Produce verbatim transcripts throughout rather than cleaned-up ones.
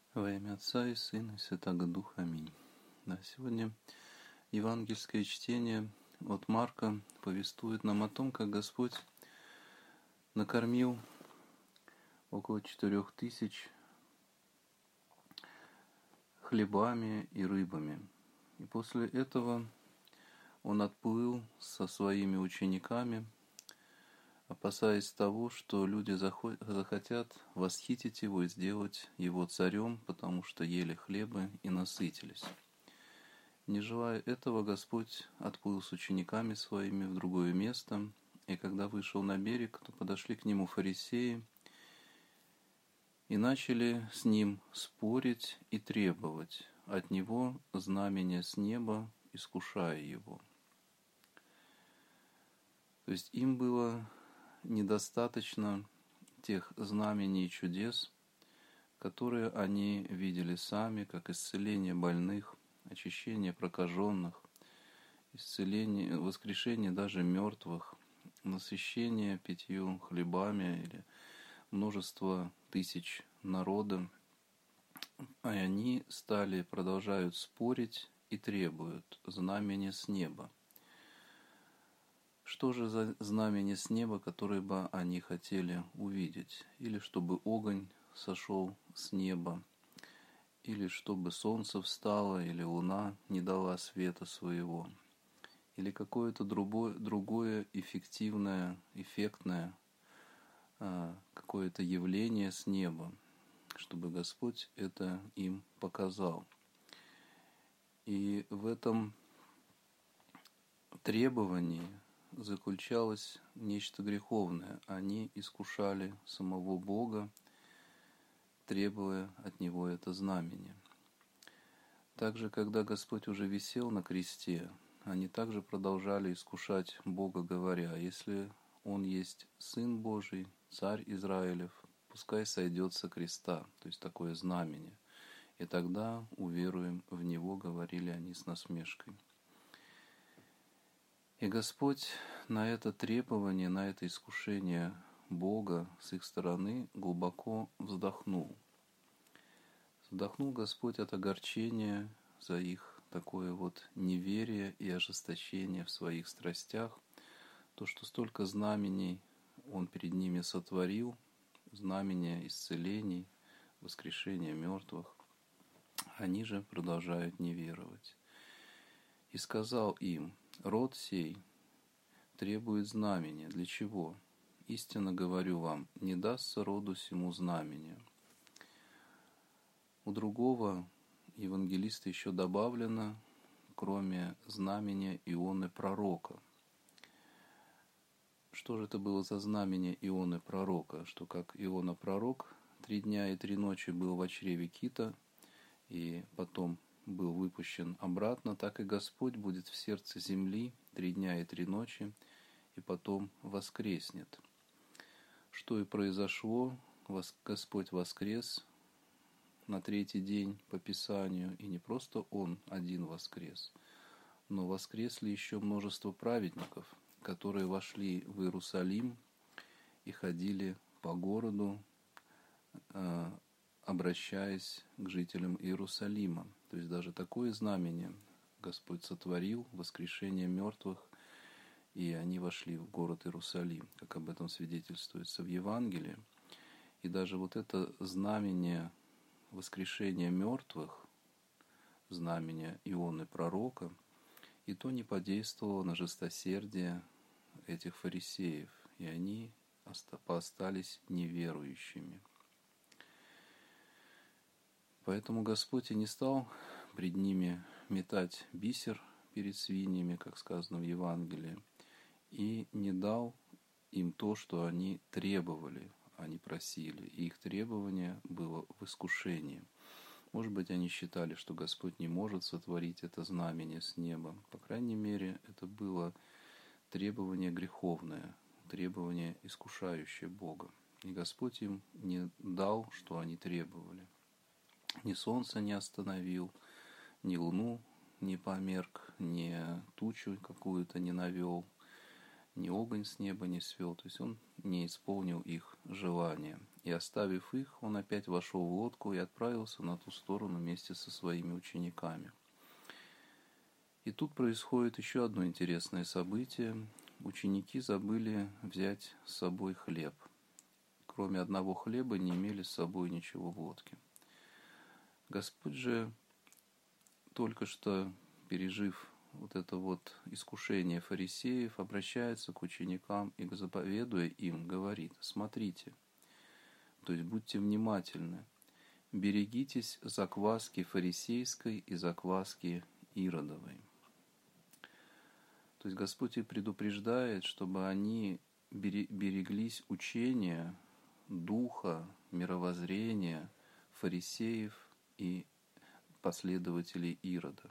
Во имя Отца и Сына и Святаго Духа. Аминь. Да, сегодня евангельское чтение от Марка повествует нам о том, как Господь накормил около четырех тысяч хлебами и рыбами. И после этого Он отплыл со своими учениками, опасаясь того, что люди захотят восхитить Его и сделать Его царем, потому что ели хлебы и насытились. Не желая этого, Господь отплыл с учениками своими в другое место, и когда вышел на берег, то подошли к Нему фарисеи и начали с Ним спорить и требовать от Него знамения с неба, искушая Его. То есть им было недостаточно тех знамений и чудес, которые они видели сами, как исцеление больных, очищение прокаженных, исцеление, воскрешение даже мертвых, насыщение пятью хлебами или множество тысяч народа. И они стали, продолжают спорить и требуют знамения с неба. Что же за знамение с неба, которое бы они хотели увидеть? Или чтобы огонь сошел с неба, или чтобы солнце встало, или луна не дала света своего, или какое-то другое, другое эффективное, эффектное какое-то явление с неба, чтобы Господь это им показал. И в этом требовании заключалось нечто греховное. Они искушали самого Бога, требуя от Него это знамение. Также, когда Господь уже висел на кресте, они также продолжали искушать Бога, говоря: если Он есть Сын Божий, Царь Израилев, пускай сойдет со креста, то есть такое знамение. И тогда уверуем в Него, говорили они с насмешкой. И Господь на это требование, на это искушение Бога с их стороны глубоко вздохнул. Вздохнул Господь от огорчения за их такое вот неверие и ожесточение в своих страстях, то, что столько знамений Он перед ними сотворил, знамения исцелений, воскрешения мертвых, они же продолжают не веровать. И сказал им: род сей требует знамения. Для чего? Истинно говорю вам, не дастся роду сему знамения. У другого евангелиста еще добавлено, кроме знамения Ионы пророка. Что же это было за знамение Ионы пророка? Что как Иона пророк три дня и три ночи был в чреве кита, и потом был выпущен обратно, так и Господь будет в сердце земли три дня и три ночи, и потом воскреснет. Что и произошло, Господь воскрес на третий день по Писанию, и не просто Он один воскрес, но воскресли еще множество праведников, которые вошли в Иерусалим и ходили по городу, обращаясь к жителям Иерусалима. То есть даже такое знамение Господь сотворил, воскрешение мертвых, и они вошли в город Иерусалим, как об этом свидетельствуется в Евангелии. И даже вот это знамение воскрешения мертвых, знамение Ионы пророка, и то не подействовало на жестокосердие этих фарисеев, и они остались неверующими. Поэтому Господь и не стал пред ними метать бисер перед свиньями, как сказано в Евангелии, и не дал им то, что они требовали, они просили. И их требование было в искушении. Может быть, они считали, что Господь не может сотворить это знамение с неба. По крайней мере, это было требование греховное, требование, искушающее Бога. И Господь им не дал, что они требовали. Ни солнце не остановил, ни луну не померк, ни тучу какую-то не навел, ни огонь с неба не свел. То есть Он не исполнил их желания. И, оставив их, он опять вошел в лодку и отправился на ту сторону вместе со своими учениками. И тут происходит еще одно интересное событие. Ученики забыли взять с собой хлеб. Кроме одного хлеба не имели с собой ничего в лодке. Господь же, только что пережив вот это вот искушение фарисеев, обращается к ученикам и, заповедуя им, говорит: смотрите, то есть будьте внимательны, берегитесь закваски фарисейской и закваски иродовой. То есть Господь их предупреждает, чтобы они береглись учения, духа, мировоззрения фарисеев и последователей Ирода.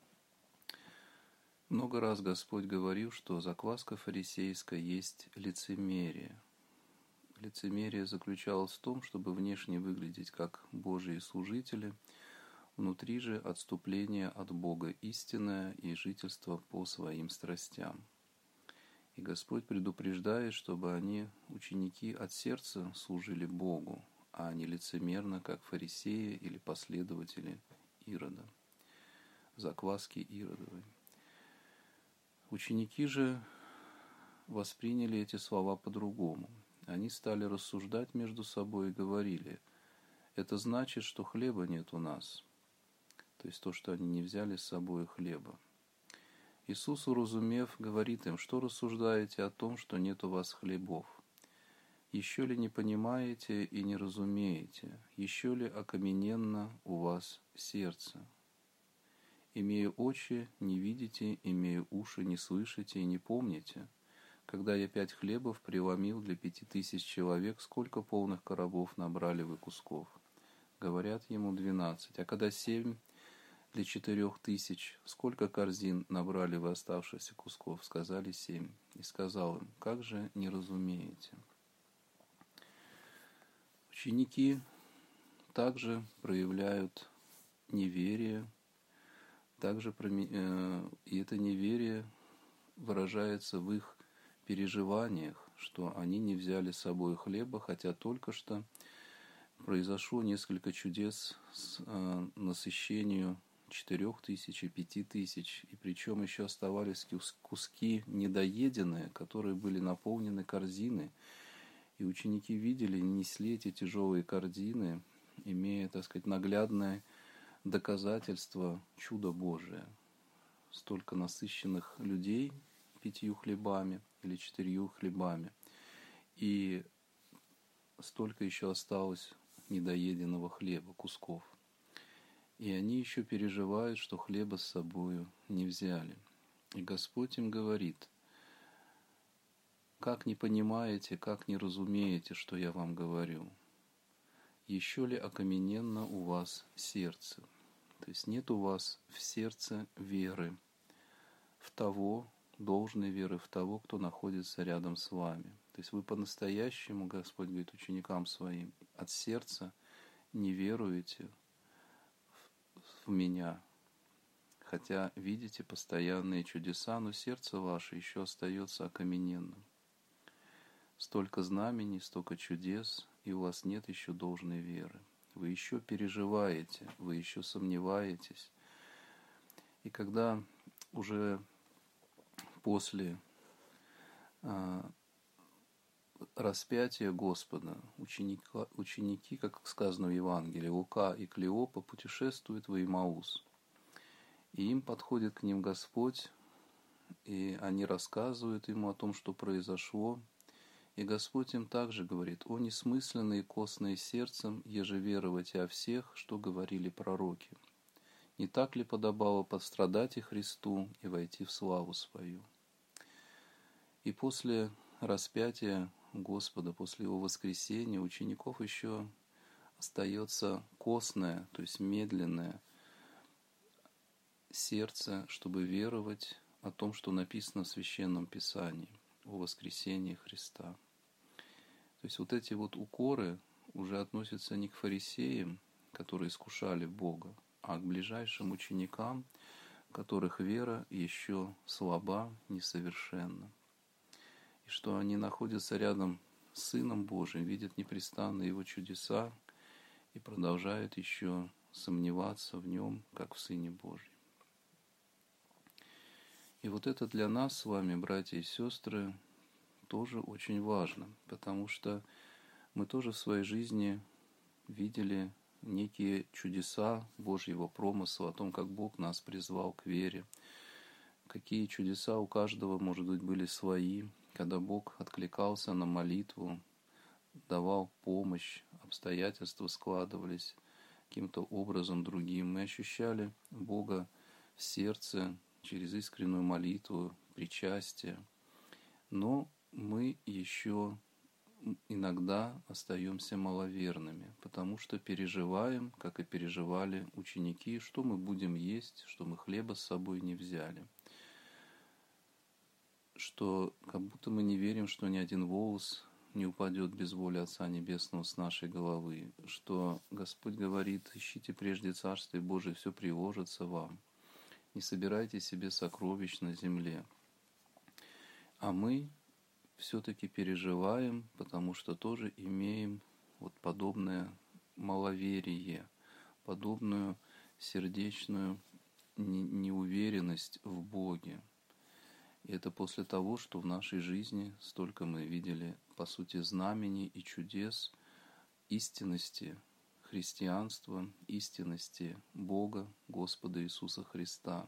Много раз Господь говорил, что закваска фарисейская есть лицемерие. Лицемерие заключалось в том, чтобы внешне выглядеть как Божьи служители, внутри же отступление от Бога истинное и жительство по своим страстям. И Господь предупреждает, чтобы они, ученики, от сердца служили Богу, а не лицемерно, как фарисеи или последователи Ирода, закваски Иродовой. Ученики же восприняли эти слова по-другому. Они стали рассуждать между собой и говорили: это значит, что хлеба нет у нас. То есть то, что они не взяли с собой хлеба. Иисус, уразумев, говорит им: что рассуждаете о том, что нет у вас хлебов? Еще ли не понимаете и не разумеете? Еще ли окамененно у вас сердце? Имея очи, не видите, имея уши, не слышите и не помните? Когда я пять хлебов преломил для пяти тысяч человек, сколько полных коробов набрали вы кусков? Говорят ему: двенадцать. А когда семь для четырех тысяч, сколько корзин набрали вы оставшихся кусков? Сказали: семь. И сказал им: как же не разумеете? Ученики также проявляют неверие, также и это неверие выражается в их переживаниях, что они не взяли с собой хлеба, хотя только что произошло несколько чудес с насыщению четырех тысяч и пяти тысяч, и причем еще оставались куски недоеденные, которые были наполнены корзины, и ученики видели, несли эти тяжелые корзины, имея, так сказать, наглядное доказательство чуда Божия. Столько насыщенных людей пятью хлебами или четырью хлебами, и столько еще осталось недоеденного хлеба, кусков. И они еще переживают, что хлеба с собою не взяли. И Господь им говорит: как не понимаете, как не разумеете, что я вам говорю? Еще ли окамененно у вас сердце? То есть нет у вас в сердце веры в того, должной веры в того, кто находится рядом с вами. То есть вы по-настоящему, Господь говорит ученикам своим, от сердца не веруете в меня, хотя видите постоянные чудеса, но сердце ваше еще остается окамененным. Столько знамений, столько чудес, и у вас нет еще должной веры. Вы еще переживаете, вы еще сомневаетесь. И когда уже после а, распятия Господа ученика, ученики, как сказано в Евангелии, Лука и Клеопа путешествуют в Имаус. И им подходит к ним Господь, и они рассказывают ему о том, что произошло. И Господь им также говорит: «О несмысленные, костные сердцем, еже веровать о всех, что говорили пророки. Не так ли подобало пострадать и Христу и войти в славу свою?» И после распятия Господа, после Его воскресения, у учеников еще остается костное, то есть медленное сердце, чтобы веровать о том, что написано в Священном Писании, о воскресении Христа. То есть вот эти вот укоры уже относятся не к фарисеям, которые искушали Бога, а к ближайшим ученикам, которых вера еще слаба, несовершенна. И что они находятся рядом Сыном Божиим, видят непрестанно Его чудеса и продолжают еще сомневаться в Нем, как в Сыне Божьем. И вот это для нас с вами, братья и сестры, тоже очень важно, потому что мы тоже в своей жизни видели некие чудеса Божьего промысла, о том, как Бог нас призвал к вере. Какие чудеса у каждого, может быть, были свои, когда Бог откликался на молитву, давал помощь, обстоятельства складывались каким-то образом другим. Мы ощущали Бога в сердце через искреннюю молитву, причастие. Но мы еще иногда остаемся маловерными, потому что переживаем, как и переживали ученики, что мы будем есть, что мы хлеба с собой не взяли. Что как будто мы не верим, что ни один волос не упадет без воли Отца Небесного с нашей головы. Что Господь говорит: ищите прежде Царствие Божие, все приложится вам. Не собирайте себе сокровищ на земле. А мы все-таки переживаем, потому что тоже имеем вот подобное маловерие, подобную сердечную неуверенность в Боге. И это после того, что в нашей жизни столько мы видели, по сути, знамений и чудес истинности христианства, истинности Бога, Господа Иисуса Христа,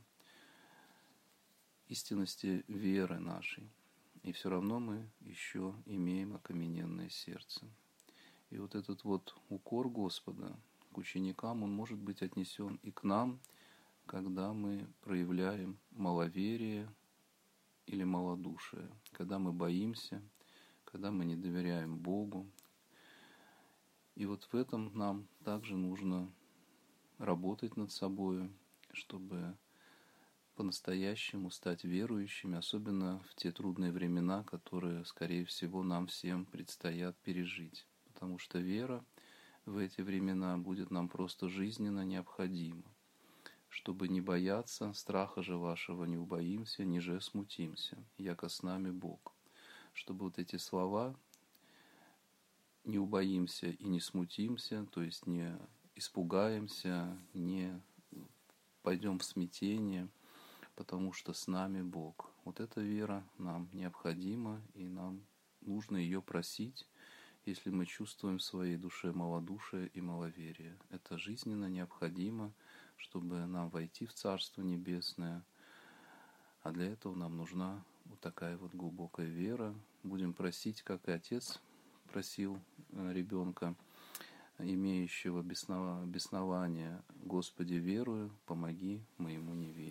истинности веры нашей. И все равно мы еще имеем окамененное сердце. И вот этот вот укор Господа к ученикам, он может быть отнесен и к нам, когда мы проявляем маловерие или малодушие, когда мы боимся, когда мы не доверяем Богу. И вот в этом нам также нужно работать над собой, чтобы по-настоящему стать верующими, особенно в те трудные времена, которые, скорее всего, нам всем предстоят пережить. Потому что вера в эти времена будет нам просто жизненно необходима. Чтобы не бояться, страха же вашего не убоимся, ниже смутимся, яко с нами Бог. Чтобы вот эти слова «не убоимся и не смутимся», то есть не испугаемся, не пойдем в смятение, потому что с нами Бог. Вот эта вера нам необходима, и нам нужно ее просить, если мы чувствуем в своей душе малодушие и маловерие. Это жизненно необходимо, чтобы нам войти в Царство Небесное. А для этого нам нужна вот такая вот глубокая вера. Будем просить, как и Отец просил ребенка, имеющего беснование: «Господи, верую, помоги моему неверию».